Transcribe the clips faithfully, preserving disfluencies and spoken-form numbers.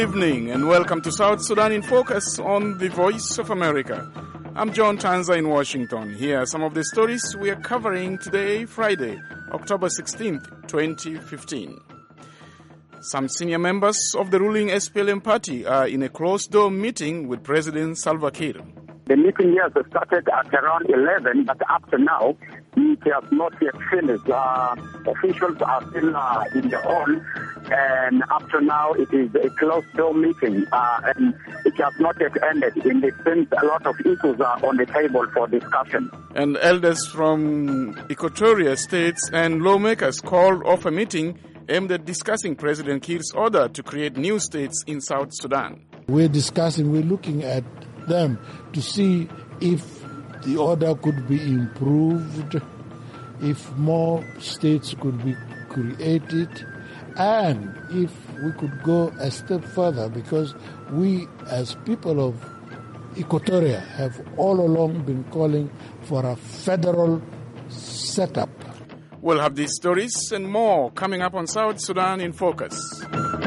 evening and welcome to South Sudan in Focus on the Voice of America. I'm John Tanza in Washington. Here are some of the stories we are covering today, Friday, October sixteenth, twenty fifteen. Some senior members of the ruling S P L M party are in a closed-door meeting with President Salva Kiir. The meeting here started at around eleven, but up to now, it has not yet finished. Uh, officials are still uh, in the hall, and up to now, it is a closed-door meeting, uh, and it has not yet ended. In the sense, a lot of issues are on the table for discussion. And elders from Equatorial states and lawmakers called off a meeting aimed at discussing President Kiir's order to create new states in South Sudan. We're discussing, we're looking at them to see if the order could be improved, if more states could be created, and if we could go a step further, because we as people of Equatoria have all along been calling for a federal setup. We'll have these stories and more coming up on South Sudan in Focus.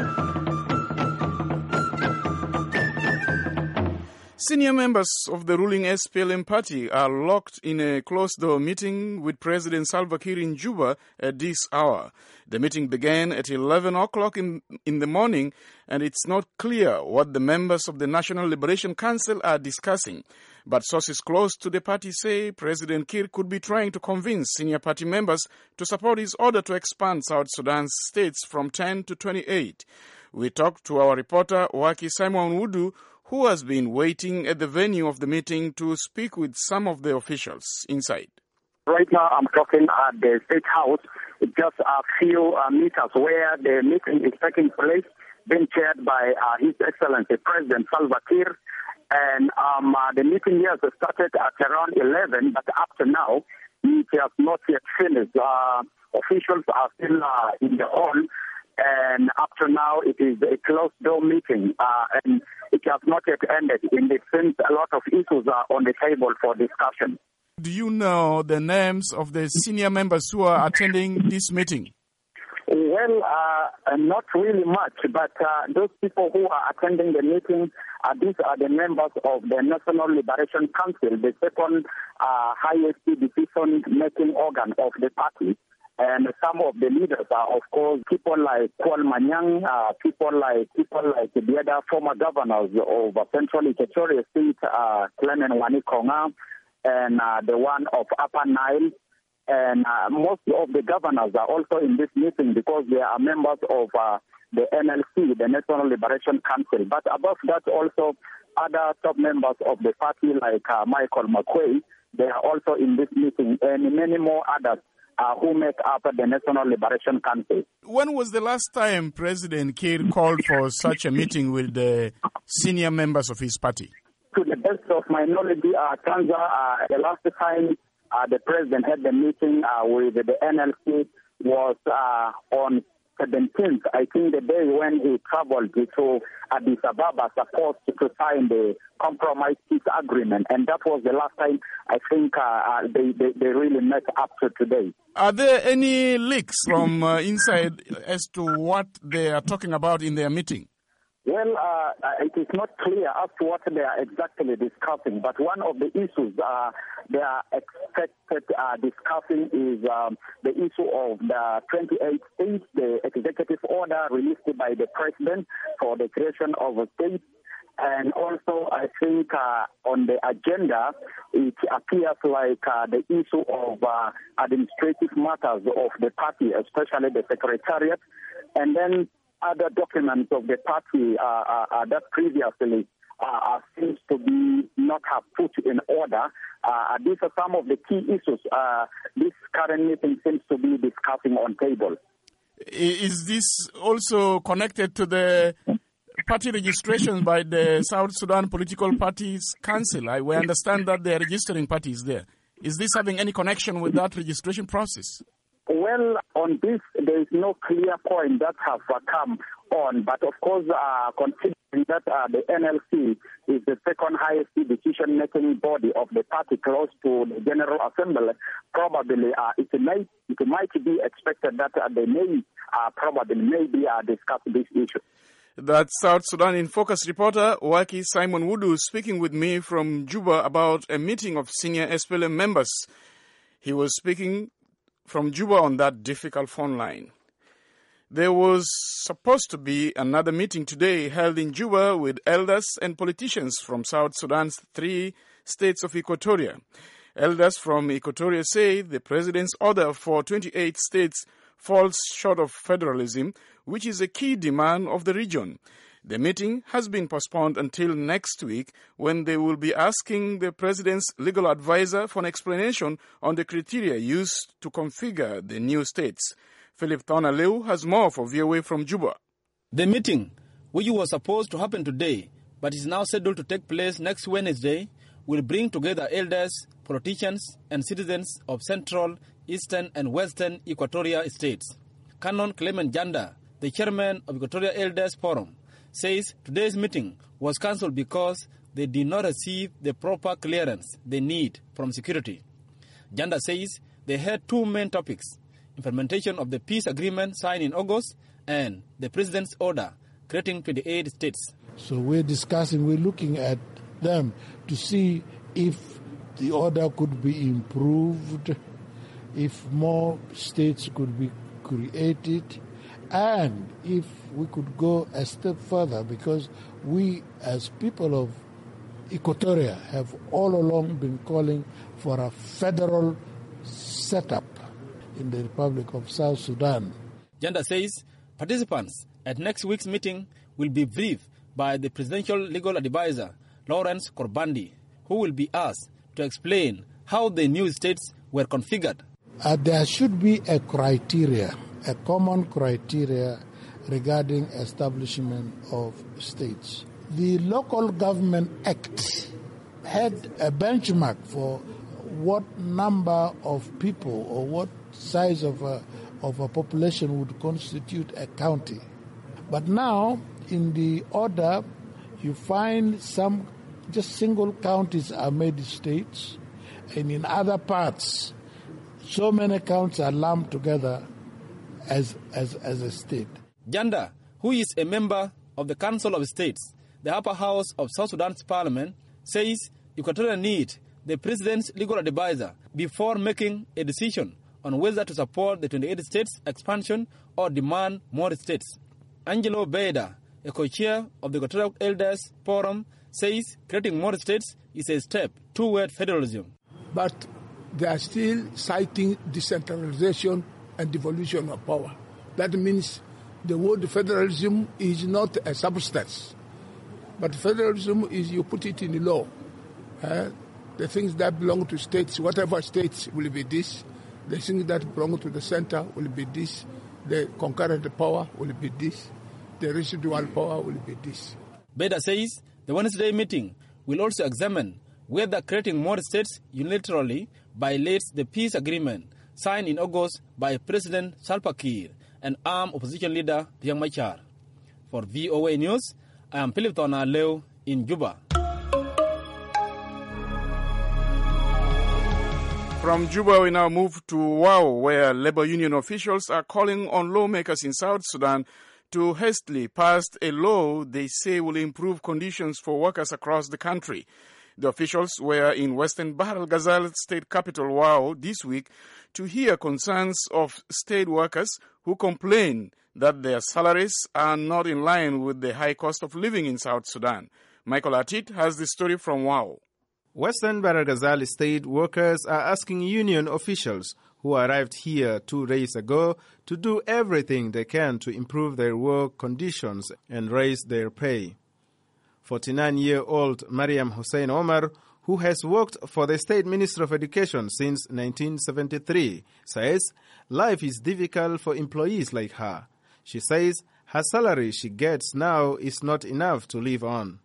Senior members of the ruling S P L M party are locked in a closed-door meeting with President Salva Kiir in Juba at this hour. The meeting began at eleven o'clock in, in the morning, and it's not clear what the members of the National Liberation Council are discussing. But sources close to the party say President Kiir could be trying to convince senior party members to support his order to expand South Sudan's states from ten to twenty-eight. We talked to our reporter, Waki Simon Wudu, who has been waiting at the venue of the meeting to speak with some of the officials inside. Right now I'm talking at the State House, just a few uh, meters where the meeting is taking place, being chaired by uh, His Excellency President Salva Kiir. And um, uh, the meeting here started at around eleven, but up to now, it has not yet finished. Uh, officials are still uh, in the hall, and up to now, it is a closed-door meeting, uh, and it has not yet ended. In the sense, a lot of issues are on the table for discussion. Do you know the names of the senior members who are attending this meeting? Well, uh, not really much, but uh, those people who are attending the meeting, uh, these are the members of the National Liberation Council, the second uh, highest decision-making organ of the party. And some of the leaders are, of course, people like Kwal Manyang, uh, people like people like the other former governors of Central Equatoria State, uh, Clement Wani Konga, and uh, the one of Upper Nile. And uh, most of the governors are also in this meeting because they are members of uh, the N L C, the National Liberation Council. But above that, also other top members of the party like uh, Michael McQuay, they are also in this meeting, and many more others uh, who make up the National Liberation Council. When was the last time President Kiir called for such a meeting with the senior members of his party? To the best of my knowledge, uh, Tanza, uh, the last time uh, the president had the meeting uh, with the N L C was uh, on seventeenth, I think the day when he traveled to Addis Ababa supposed to sign the compromise peace agreement. And that was the last time I think uh, uh, they, they, they really met up to today. Are there any leaks from uh, inside as to what they are talking about in their meeting? Well, uh, it is not clear as to what they are exactly discussing, but one of the issues uh, they are expected uh, discussing is um, the issue of the twenty-eight states, the executive order released by the president for the creation of a state. And also, I think uh, on the agenda, it appears like uh, the issue of uh, administrative matters of the party, especially the secretariat, and then other documents of the party uh, uh, that previously uh, seems to be not have put in order. Uh, these are some of the key issues uh, this current meeting seems to be discussing on table. Is this also connected to the party registration by the South Sudan Political Parties Council? I we understand that they are registering parties there. Is this having any connection with that registration process? Well, on this, there is no clear point that has uh, come on. But of course, uh, considering that uh, the N L C is the second highest decision-making body of the party close to the General Assembly, probably uh, it, may, it might be expected that uh, they may uh, probably maybe uh, discuss this issue. That's South Sudan in Focus reporter Waki Simon Wudu speaking with me from Juba about a meeting of senior S P L M members. He was speaking from Juba on that difficult phone line. There was supposed to be another meeting today held in Juba with elders and politicians from South Sudan's three states of Equatoria. Elders from Equatoria say the president's order for twenty-eight states falls short of federalism, which is a key demand of the region. The meeting has been postponed until next week, when they will be asking the president's legal advisor for an explanation on the criteria used to configure the new states. Philip Thornaleu has more for V O A from Juba. The meeting, which was supposed to happen today but is now scheduled to take place next Wednesday, will bring together elders, politicians, and citizens of Central, Eastern, and Western Equatoria states. Canon Clement Janda, the chairman of Equatoria Elders Forum, says today's meeting was cancelled because they did not receive the proper clearance they need from security. Janda says they had two main topics: implementation of the peace agreement signed in August and the president's order creating twenty-eight states. So we're discussing, we're looking at them to see if the order could be improved, if more states could be created, and if we could go a step further, because we as people of Equatoria have all along been calling for a federal setup in the Republic of South Sudan. Janda says participants at next week's meeting will be briefed by the presidential legal advisor, Lawrence Korbandi, who will be asked to explain how the new states were configured. Uh, there should be a criteria, a common criteria regarding establishment of states. The Local Government Act had a benchmark for what number of people or what size of a, of a population would constitute a county. But now, in the order, you find some just single counties are made states, and in other parts, so many counties are lumped together as, as, as a state. Janda, who is a member of the Council of States, the upper house of South Sudan's parliament, says Equatoria need the president's legal advisor before making a decision on whether to support the twenty-eight states expansion or demand more states. Angelo Beda, a co-chair of the Equatorial Elders Forum, says creating more states is a step toward federalism. But they are still citing decentralization and devolution of power. That means the word federalism is not a substance, but federalism is you put it in the law. Uh, the things that belong to states, whatever states will be this. The things that belong to the center will be this. The concurrent power will be this. The residual power will be this. Beda says the Wednesday meeting will also examine whether creating more states unilaterally violates the peace agreement signed in August by President Salva Kiir and armed opposition leader Riek Machar. For V O A News, I am Philip Thornaleu in Juba. From Juba, we now move to Wau, where labor union officials are calling on lawmakers in South Sudan to hastily pass a law they say will improve conditions for workers across the country. The officials were in Western Bahr el Ghazal state capital, Wau, this week to hear concerns of state workers who complain that their salaries are not in line with the high cost of living in South Sudan. Michael Atit has the story from Wau. Western Bahr el Ghazal state workers are asking union officials who arrived here two days ago to do everything they can to improve their work conditions and raise their pay. forty-nine-year-old Mariam Hussein Omar, who has worked for the State Ministry of Education since nineteen seventy-three, says life is difficult for employees like her. She says her salary she gets now is not enough to live on.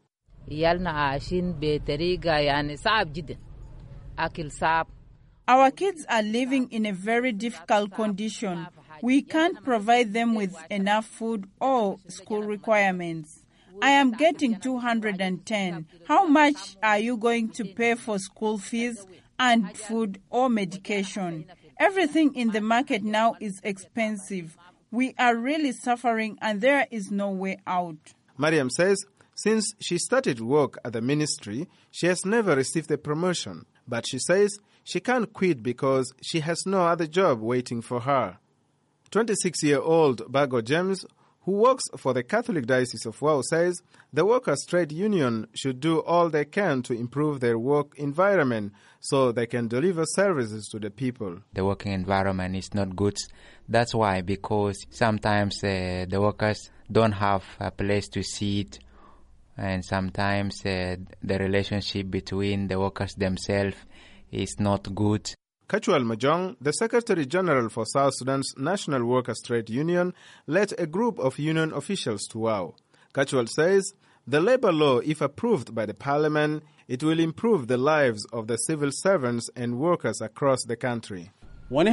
Our kids are living in a very difficult condition. We can't provide them with enough food or school requirements. I am getting two hundred ten. How much are you going to pay for school fees and food or medication? Everything in the market now is expensive. We are really suffering and there is no way out. Mariam says since she started work at the ministry, she has never received a promotion. But she says she can't quit because she has no other job waiting for her. twenty-six-year-old Bago James, who works for the Catholic Diocese of Wau, says the Workers' Trade Union should do all they can to improve their work environment so they can deliver services to the people. The working environment is not good. That's why, because sometimes uh, the workers don't have a place to sit, and sometimes uh, the relationship between the workers themselves is not good. Kachual Majong, the Secretary General for South Sudan's National Workers' Trade Union, led a group of union officials to Wau. Kachual says the labor law, if approved by the parliament, it will improve the lives of the civil servants and workers across the country. We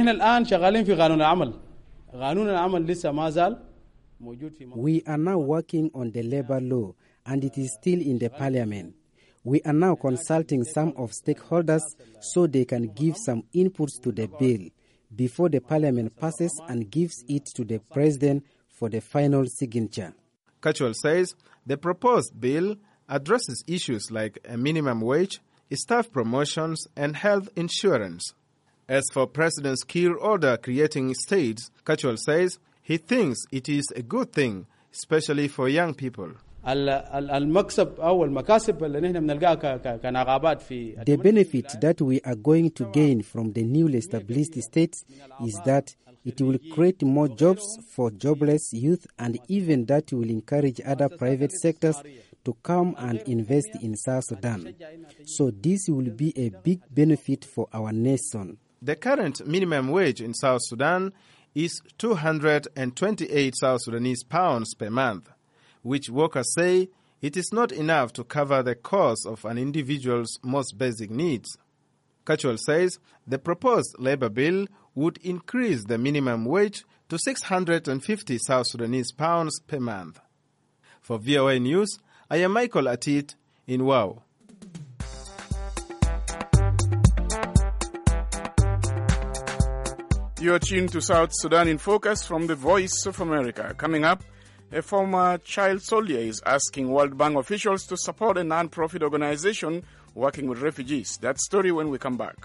are now working on the labor law, and it is still in the parliament. We are now consulting some of stakeholders so they can give some inputs to the bill before the parliament passes and gives it to the president for the final signature. Kachual says the proposed bill addresses issues like a minimum wage, staff promotions, and health insurance. As for President Kiir's order creating states, Kachual says he thinks it is a good thing, especially for young people. The benefit that we are going to gain from the newly established states is that it will create more jobs for jobless youth, and even that will encourage other private sectors to come and invest in South Sudan. So this will be a big benefit for our nation. The current minimum wage in South Sudan is two hundred twenty-eight South Sudanese pounds per month, which workers say it is not enough to cover the cost of an individual's most basic needs. Kachual says the proposed labor bill would increase the minimum wage to six hundred fifty South Sudanese pounds per month. For V O A News, I am Michael Atit in Wau. You are tuned to South Sudan in Focus from the Voice of America. Coming up, a former child soldier is asking World Bank officials to support a non-profit organization working with refugees. That story when we come back.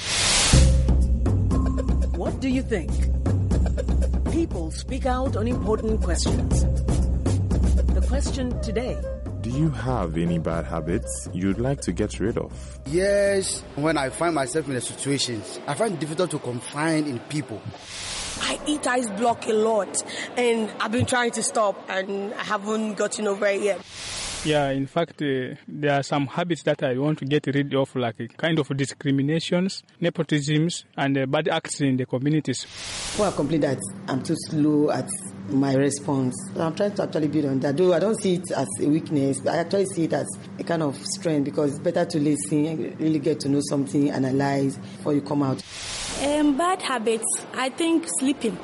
What do you think? People speak out on important questions. The question today: do you have any bad habits you'd like to get rid of? Yes, when I find myself in a situation, I find it difficult to confide in people. I eat ice block a lot, and I've been trying to stop, and I haven't gotten over it yet. Yeah, in fact, uh, there are some habits that I want to get rid of, like a kind of discriminations, nepotisms, and uh, bad acts in the communities. Well, I complain that I'm too slow at my response. I'm trying to actually build on that. Though I don't see it as a weakness, but I actually see it as a kind of strength, because it's better to listen, really get to know something, analyze before you come out. Um, bad habits, I think sleeping.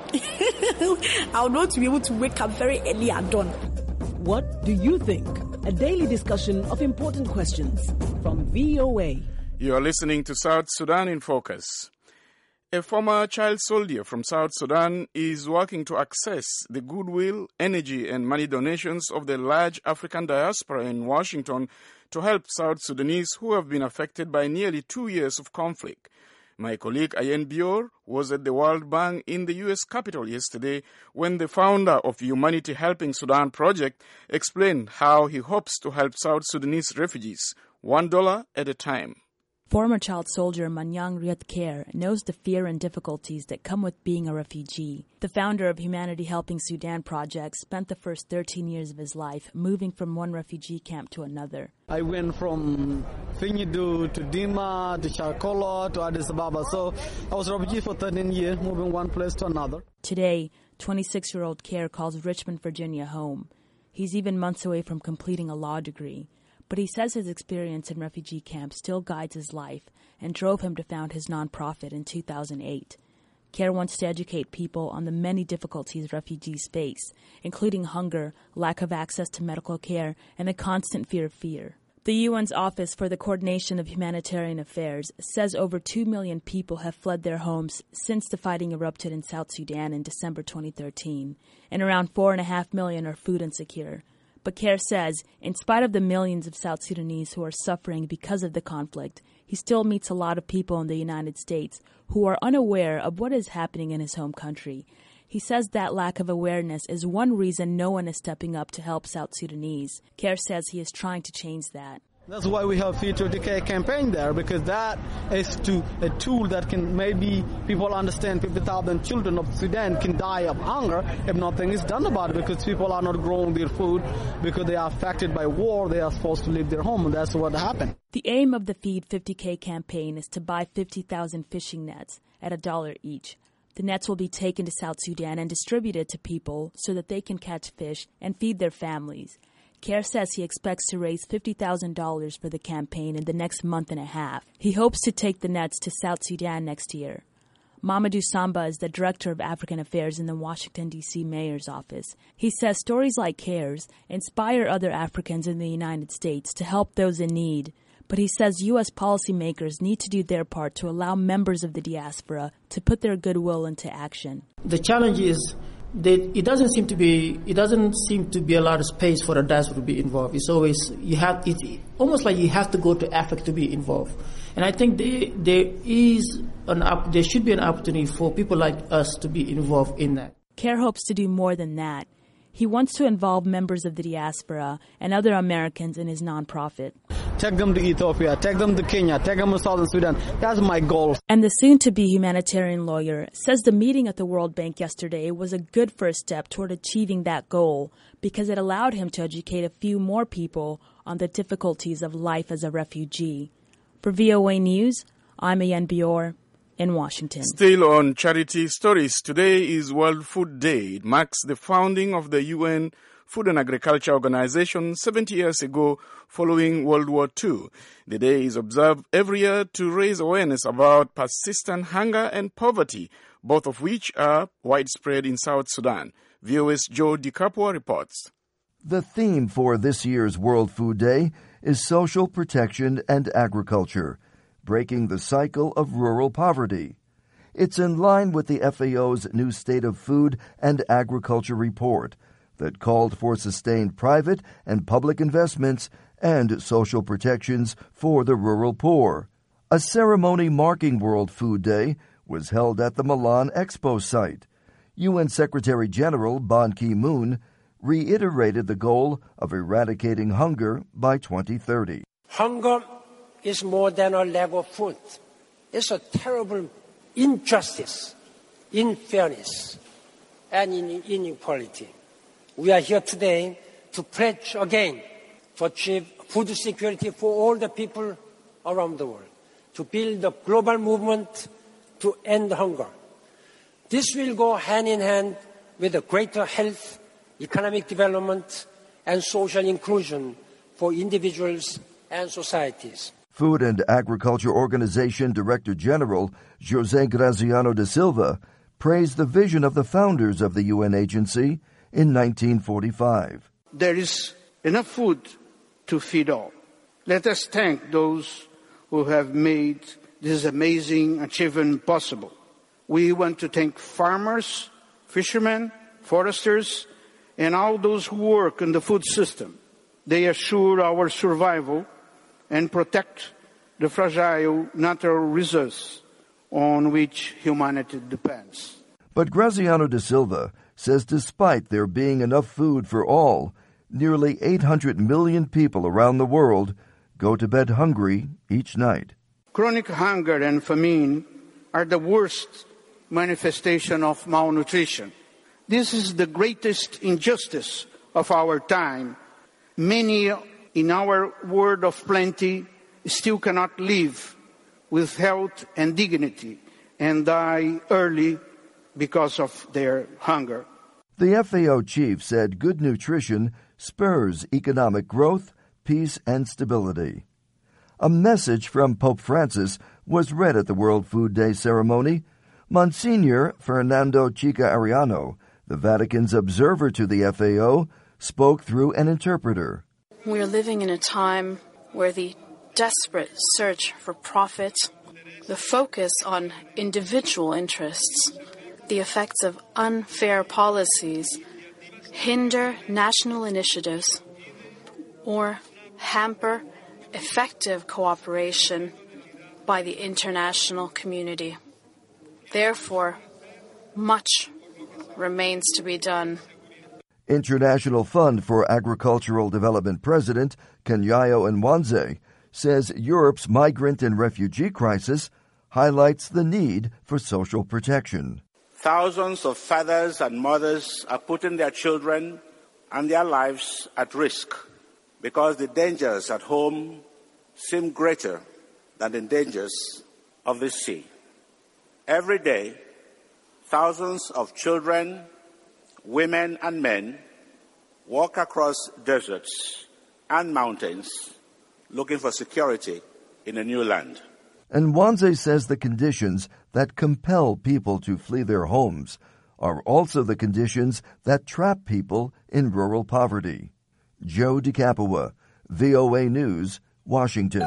I would want to be able to wake up very early at dawn. What do you think? A daily discussion of important questions from V O A. You are listening to South Sudan in Focus. A former child soldier from South Sudan is working to access the goodwill, energy, and money donations of the large African diaspora in Washington to help South Sudanese who have been affected by nearly two years of conflict. My colleague Ayen Bior was at the World Bank in the U S Capitol yesterday when the founder of Humanity Helping Sudan Project explained how he hopes to help South Sudanese refugees, one dollar at a time. Former child soldier Manyang Riat Kher knows the fear and difficulties that come with being a refugee. The founder of Humanity Helping Sudan Project spent the first thirteen years of his life moving from one refugee camp to another. I went from Finyidu to Dima to Charkola to Addis Ababa. So I was a refugee for thirteen years, moving one place to another. Today, twenty-six-year-old Kher calls Richmond, Virginia home. He's even months away from completing a law degree. But he says his experience in refugee camps still guides his life and drove him to found his nonprofit in two thousand eight. Kher wants to educate people on the many difficulties refugees face, including hunger, lack of access to medical care, and the constant fear of fear. The U N's Office for the Coordination of Humanitarian Affairs says over two million people have fled their homes since the fighting erupted in South Sudan in December twenty thirteen, and around four point five million are food insecure. But Care says, in spite of the millions of South Sudanese who are suffering because of the conflict, he still meets a lot of people in the United States who are unaware of what is happening in his home country. He says that lack of awareness is one reason no one is stepping up to help South Sudanese. Care says he is trying to change that. That's why we have Feed to Decay campaign there, because that is to a tool that can maybe people understand fifty thousand children of Sudan can die of hunger if nothing is done about it, because people are not growing their food because they are affected by war. They are supposed to leave their home, and that's what happened. The aim of the Feed fifty K campaign is to buy fifty thousand fishing nets at a dollar each. The nets will be taken to South Sudan and distributed to people so that they can catch fish and feed their families. Care says he expects to raise fifty thousand dollars for the campaign in the next month and a half. He hopes to take the nets to South Sudan next year. Mamadou Samba is the Director of African Affairs in the Washington, D C Mayor's office. He says stories like Care's inspire other Africans in the United States to help those in need. But he says U S policymakers need to do their part to allow members of the diaspora to put their goodwill into action. The challenge is that it doesn't seem to be it doesn't seem to be a lot of space for the diaspora to be involved. It's always you have it's almost like you have to go to Africa to be involved. And I think there there is an there should be an opportunity for people like us to be involved in that. Care hopes to do more than that. He wants to involve members of the diaspora and other Americans in his nonprofit. Take them to Ethiopia, take them to Kenya, take them to Southern Sudan. That's my goal. And the soon-to-be humanitarian lawyer says the meeting at the World Bank yesterday was a good first step toward achieving that goal because it allowed him to educate a few more people on the difficulties of life as a refugee. For V O A News, I'm Ayan Bior in Washington. Still on charity stories, today is World Food Day. It marks the founding of the U N Food and Agriculture Organization seventy years ago following World War Two. The day is observed every year to raise awareness about persistent hunger and poverty, both of which are widespread in South Sudan. V O A's Joe DiCapua reports. The theme for this year's World Food Day is social protection and agriculture, breaking the cycle of rural poverty. It's in line with the F A O's new State of Food and Agriculture report that called for sustained private and public investments and social protections for the rural poor. A ceremony marking World Food Day was held at the Milan Expo site. U N Secretary General Ban Ki-moon reiterated the goal of eradicating hunger by twenty thirty. Hunger is more than a lack of food. It's a terrible injustice, unfairness, and inequality. We are here today to pledge again to achieve food security for all the people around the world, to build a global movement to end hunger. This will go hand in hand with a greater health, economic development, and social inclusion for individuals and societies. Food and Agriculture Organization Director General José Graziano da Silva praised the vision of the founders of the U N agency in nineteen forty-five. There is enough food to feed all. Let us thank those who have made this amazing achievement possible. We want to thank farmers, fishermen, foresters, and all those who work in the food system. They assure our survival and protect the fragile natural resources on which humanity depends. But Graziano da Silva says despite there being enough food for all, nearly eight hundred million people around the world go to bed hungry each night. Chronic hunger and famine are the worst manifestation of malnutrition. This is the greatest injustice of our time. Many in our world of plenty still cannot live with health and dignity and die early because of their hunger. The F A O chief said good nutrition spurs economic growth, peace, and stability. A message from Pope Francis was read at the World Food Day ceremony. Monsignor Fernando Chica Ariano, the Vatican's observer to the F A O, spoke through an interpreter. We are living in a time where the desperate search for profit, the focus on individual interests, the effects of unfair policies hinder national initiatives or hamper effective cooperation by the international community. Therefore, much remains to be done. International Fund for Agricultural Development President Kenyayo Nwanze says Europe's migrant and refugee crisis highlights the need for social protection. Thousands of fathers and mothers are putting their children and their lives at risk because the dangers at home seem greater than the dangers of the sea. Every day, thousands of children, women and men walk across deserts and mountains looking for security in a new land. And Nwanze says the conditions that compel people to flee their homes are also the conditions that trap people in rural poverty. Joe DeCapua, V O A News, Washington.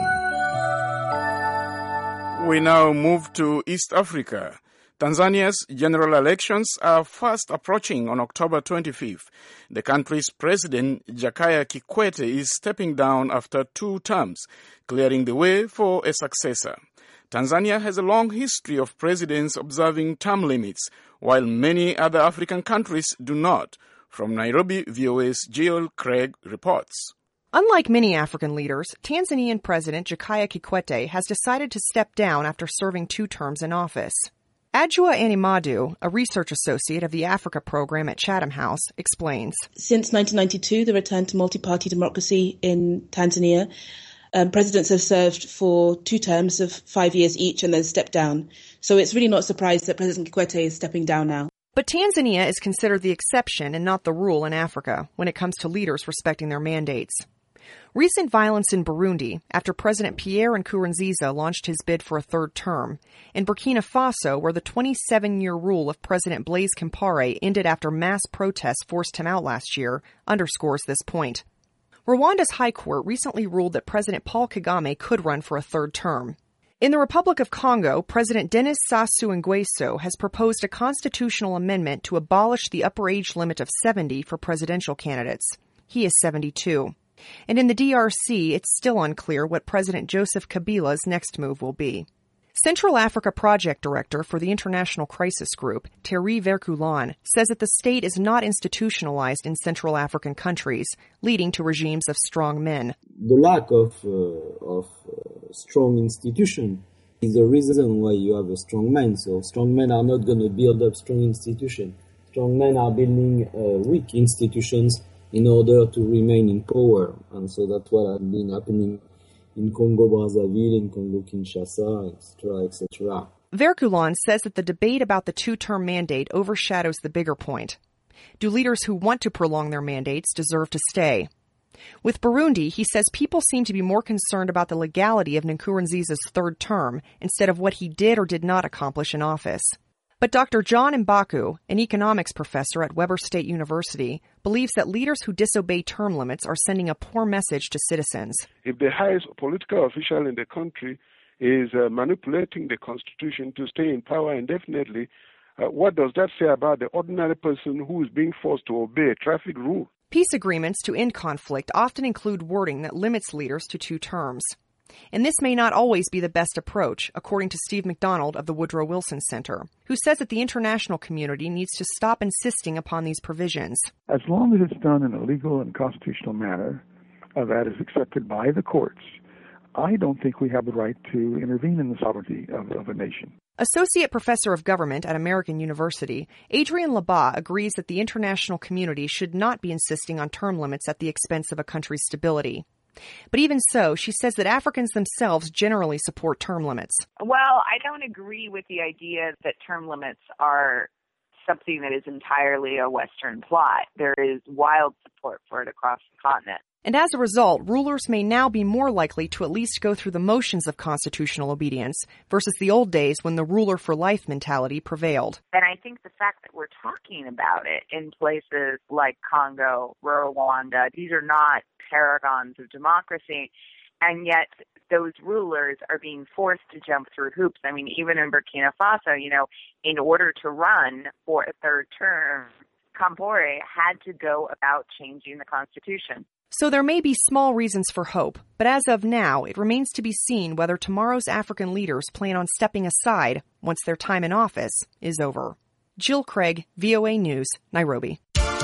We now move to East Africa. Tanzania's general elections are fast approaching on October twenty-fifth. The country's president, Jakaya Kikwete, is stepping down after two terms, clearing the way for a successor. Tanzania has a long history of presidents observing term limits, while many other African countries do not. From Nairobi, V O A's Jill Craig reports. Unlike many African leaders, Tanzanian President Jakaya Kikwete has decided to step down after serving two terms in office. Adjua Animadu, a research associate of the Africa program at Chatham House, explains. Since nineteen ninety-two, the return to multi-party democracy in Tanzania, um, presidents have served for two terms of five years each and then stepped down. So it's really not a surprise that President Kikwete is stepping down now. But Tanzania is considered the exception and not the rule in Africa when it comes to leaders respecting their mandates. Recent violence in Burundi, after President Pierre Nkurunziza launched his bid for a third term, in Burkina Faso, where the twenty-seven-year rule of President Blaise Compaoré ended after mass protests forced him out last year, underscores this point. Rwanda's High Court recently ruled that President Paul Kagame could run for a third term. In the Republic of Congo, President Denis Sassou Nguesso has proposed a constitutional amendment to abolish the upper age limit of seventy for presidential candidates. He is seventy-two. And in the D R C, it's still unclear what President Joseph Kabila's next move will be. Central Africa Project Director for the International Crisis Group, Thierry Verculan, says that the state is not institutionalized in Central African countries, leading to regimes of strong men. The lack of, uh, of uh, strong institution is the reason why you have a strong man. So strong men are not going to build up strong institutions. Strong men are building uh, weak institutions in order to remain in power. And so that's what has been happening in Congo-Brazzaville, in Congo-Kinshasa, et cetera, et cetera. Verculan says that the debate about the two-term mandate overshadows the bigger point. Do leaders who want to prolong their mandates deserve to stay? With Burundi, he says people seem to be more concerned about the legality of Nkurunziza's third term instead of what he did or did not accomplish in office. But Doctor John Mbaku, an economics professor at Weber State University, believes that leaders who disobey term limits are sending a poor message to citizens. If the highest political official in the country is uh, manipulating the constitution to stay in power indefinitely, uh, what does that say about the ordinary person who is being forced to obey a traffic rule? Peace agreements to end conflict often include wording that limits leaders to two terms. And this may not always be the best approach, according to Steve McDonald of the Woodrow Wilson Center, who says that the international community needs to stop insisting upon these provisions. As long as it's done in a legal and constitutional manner uh, that is accepted by the courts, I don't think we have the right to intervene in the sovereignty of, of a nation. Associate Professor of Government at American University, Adrian Labat agrees that the international community should not be insisting on term limits at the expense of a country's stability. But even so, she says that Africans themselves generally support term limits. Well, I don't agree with the idea that term limits are something that is entirely a Western plot. There is wild support for it across the continent. And as a result, rulers may now be more likely to at least go through the motions of constitutional obedience versus the old days when the ruler for life mentality prevailed. And I think the fact that we're talking about it in places like Congo, Rwanda, these are not paragons of democracy, and yet those rulers are being forced to jump through hoops. I mean, even in Burkina Faso, you know, in order to run for a third term, Compaoré had to go about changing the constitution. So there may be small reasons for hope, but as of now, it remains to be seen whether tomorrow's African leaders plan on stepping aside once their time in office is over. Jill Craig, V O A News, Nairobi.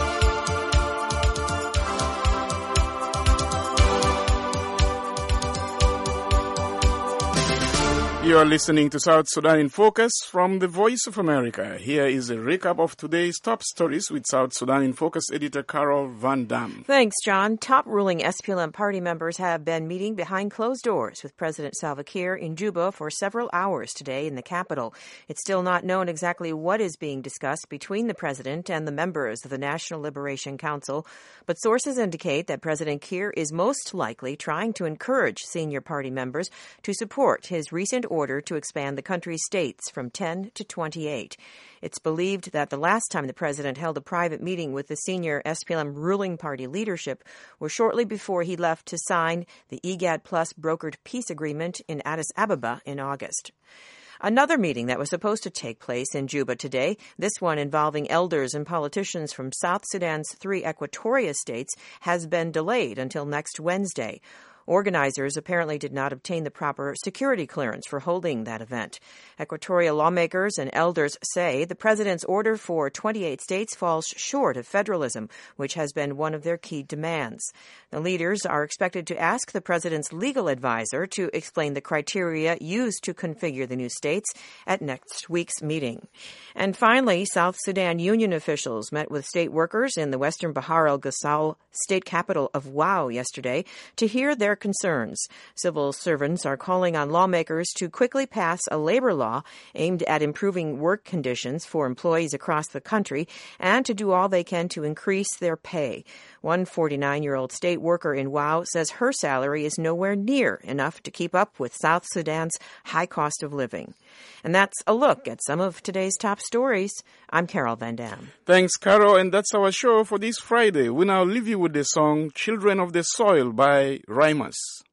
You are listening to South Sudan in Focus from the Voice of America. Here is a recap of today's top stories with South Sudan in Focus editor Carol Van Dam. Thanks, John. Top ruling S P L M party members have been meeting behind closed doors with President Salva Kiir in Juba for several hours today in the capital. It's still not known exactly what is being discussed between the president and the members of the National Liberation Council, but sources indicate that President Kiir is most likely trying to encourage senior party members to support his recent order to expand the country's states from ten to twenty-eight. It's believed that the last time the president held a private meeting with the senior S P L M ruling party leadership was shortly before he left to sign the IGAD Plus brokered peace agreement in Addis Ababa in August. Another meeting that was supposed to take place in Juba today, this one involving elders and politicians from South Sudan's three Equatoria states, has been delayed until next Wednesday. Organizers apparently did not obtain the proper security clearance for holding that event. Equatorial lawmakers and elders say the president's order for twenty-eight states falls short of federalism, which has been one of their key demands. The leaders are expected to ask the president's legal advisor to explain the criteria used to configure the new states at next week's meeting. And finally, South Sudan union officials met with state workers in the western Bahar el-Ghazal state capital of Wau yesterday to hear their concerns. Civil servants are calling on lawmakers to quickly pass a labor law aimed at improving work conditions for employees across the country and to do all they can to increase their pay. One forty-nine-year-old state worker in Wau says her salary is nowhere near enough to keep up with South Sudan's high cost of living. And that's a look at some of today's top stories. I'm Carol Van Dam. Thanks, Carol, and that's our show for this Friday. We now leave you with the song Children of the Soil by Rhymus.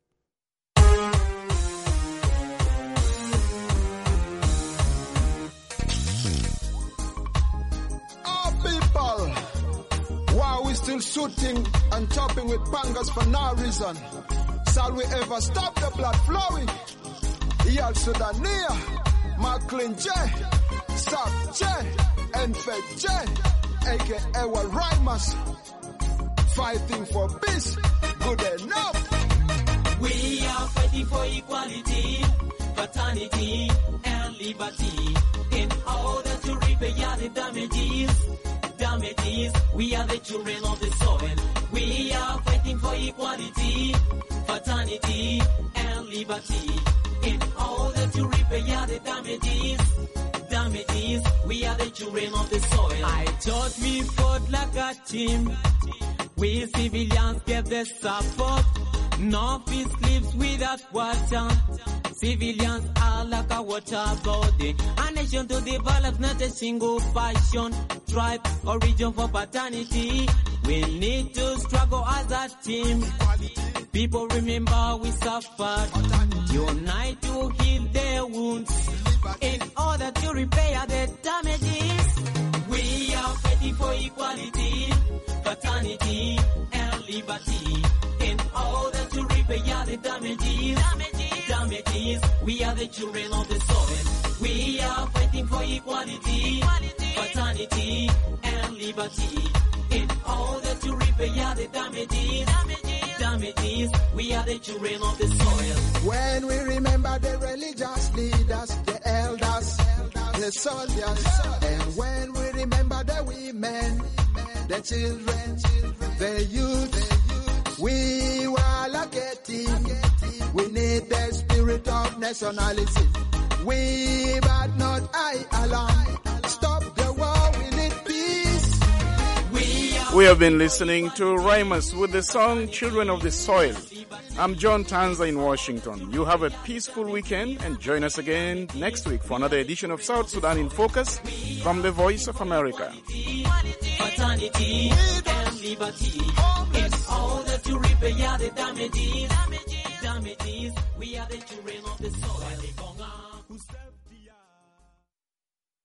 Still shooting and chopping with pangas for no reason. Shall we ever stop the blood flowing? Yal Sudania, Macklin J, Sab J, Enfed J, aka Wa Rhymus, fighting for peace, good enough. We are fighting for equality, fraternity, and liberty in order to repair the damages. Damages, we are the children of the soil. We are fighting for equality, fraternity, and liberty. In order to repair the damages, damages, we are the children of the soil. I thought we fought like a team. We civilians gave the support. No peace lives without water. Civilians are like a water body. A nation to develop, not a single passion, tribe or region for paternity. We need to struggle as a team. People remember we suffered. Unite to heal their wounds in order to repair the damages. We are fighting for equality, fraternity, and liberty in order to repair the damages. Damages, we are the children of the soil. We are fighting for equality, fraternity, and liberty in order to repair the damages. Damages, we are the children of the soil. When we remember the religious leaders, the elders, the soldiers, and when we remember the women, the children, the youth, we were lacking. We need the spirit of nationalism. We, but not I alone. Stop the war, we need peace. We have been listening to Rhymus with the song Children of the Soil. I'm John Tanza in Washington. You have a peaceful weekend and join us again next week for another edition of South Sudan in Focus from the Voice of America. Fraternity and liberty in order to repair the damages. Damages, we are the children of the soil.